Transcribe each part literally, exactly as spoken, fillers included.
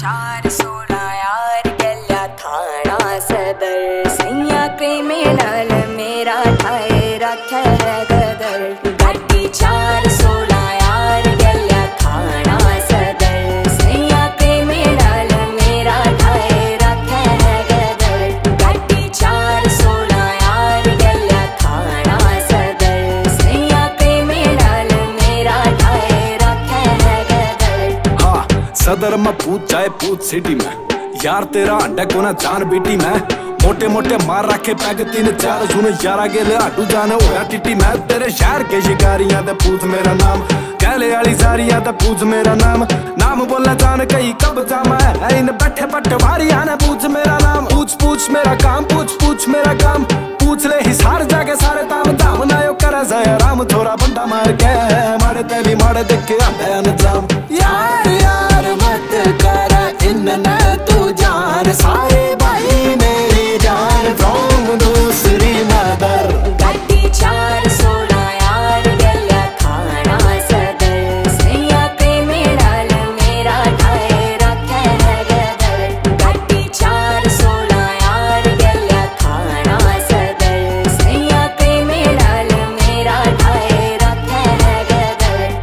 चार सोलह यार गल्या थाना सदर सैया क्रिमिनल मेरा ठाए रखे है गदर। गड्डी चार सोलह यार गल्या थाना सदर सैया क्रिमिनल मेरा ठाए रखे है गदर। गड्डी चार सोलह यार गल्या थाना सदर सैया क्रिमिनल मेरा ठाए रखे है गदर। हाँ सदर में पूछ चाहे पूछ सिटी में यार तेरा अंडा को ना जान बेटी मैं मोटे मोटे मार रखे पैग तीन चार सुन यारा गेले आटू जाने होया टिटी मैं तेरे शहर के शिकारियां ते पूछ मेरा नाम कहले वाली सारियां ते पूछ मेरा नाम नाम बोलना जान कहीं कब जामा है इन बैठे पटवारियां ने पूछ मेरा नाम पूछ पूछ मेरा काम पूछ पूछ मेरा काम पूछ ले ही सारे जाके सारे ताम धाम ना यो करे जाया राम थोड़ा बंदा मार के मारे ते भी मारे देख के आंदा अंजाम। यार यार मत कर इन्ना तू जान सारे भाई मेरी जान फ्रॉम दूसरी मदर। गड्डी चार सोलह यार गल्या थाना सदर सैया क्रिमिनल मेरा ठाए रखे है गदर। गड्डी चार सोलह यार गल्या थाना सदर सैया क्रिमिनल मेरा ठाए रखे है गदर।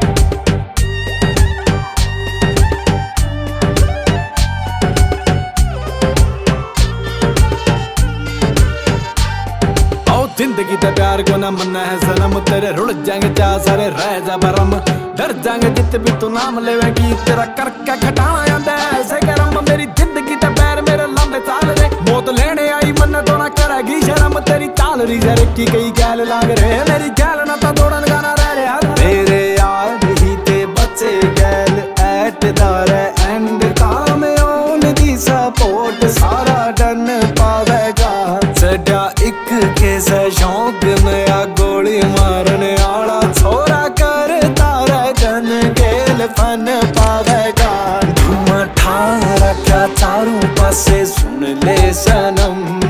जिंदगी ते प्यार को ना मना है सनम तेरे रुड़ जाएंगे जा सारे रह जा बरम डर जाएंगे जित भी तू नाम लेवेगी तेरा करके खटाना आंदा ऐसे करम मेरी जिंदगी ते पैर मेरे लंबे चाल रे मौत लेने आई मन तो ना करेगी शर्म तेरी चाल री जरे की कई गैल लाग रहे मेरी गैल ना तो दौड़न गाना रह रहा मेरे यार ही ते बच्चे गैल एट दारे एंड काम ओन दी सपोर्ट सारा डन पावेगा सदा एक के शौक नया गोली मारने आला छोरा कर तारा गन गेल फन पावेगा धुआं ठा रखा चारों पासे सुन ले सनम।